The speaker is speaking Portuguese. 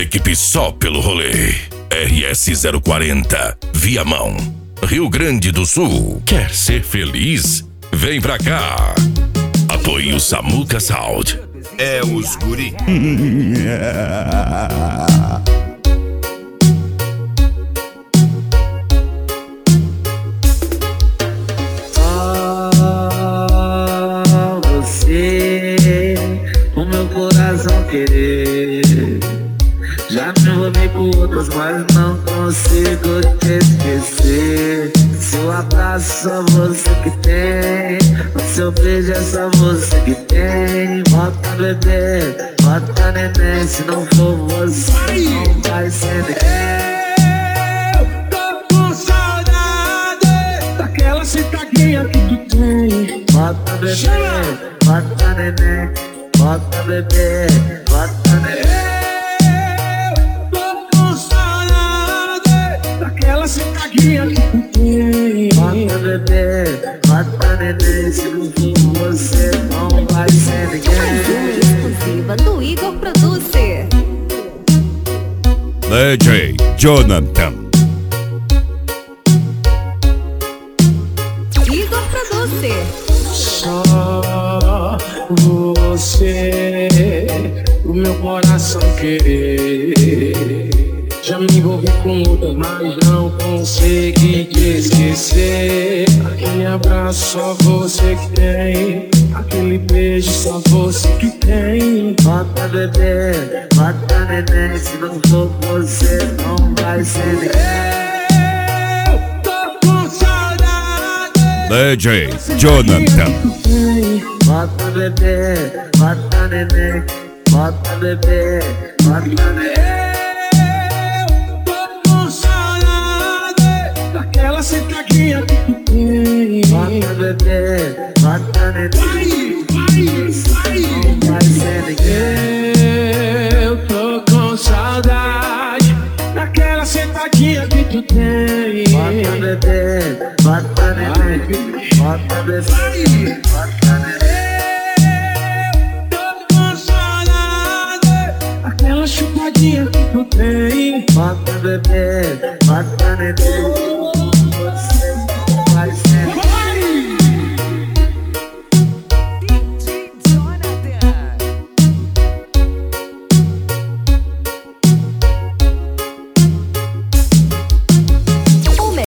equipe só pelo rolê. RS-040, Viamão, Rio Grande do Sul. Quer ser feliz? Vem pra cá. Apoie o Samuca Sound. É os guri. Você, o meu coração querer. Já me envolvi com outros, mas não consigo te esquecer. Seu abraço só você que tem, o seu beijo é só você que tem. Bota bebê, bota neném, se não for você não vai ser ninguém. Eu tô com saudade daquela citadinha que tu tem. Bota bebê, bota neném, bota bebê, bota neném. Citadinha que tu tem. Bota bebê, bota neném, se não for você não vai ser ninguém. Exclusiva do Igor Producer. DJ Jonathan. Igor Producer. Só você, o meu coração querer. Já me envolvi com outras, mas não consegui te esquecer. Aquele abraço só você que tem, aquele beijo só você que tem. Bota bebê, bota neném, se não for você não vai ser ninguém. Eu tô com saudade. DJ Jonathan. Bota bebê, bota neném, bota bebê, bota neném. Aquela sentadinha que tu tem. Bota bebê, bota neném, não vai ser ninguém. Eu tô com saudade daquela sentadinha que tu tem. Bota bebê, bota neném, bota bebê, bota neném. Tô com saudade daquela chupadinha que tu tem. Bota bebê, bota neném.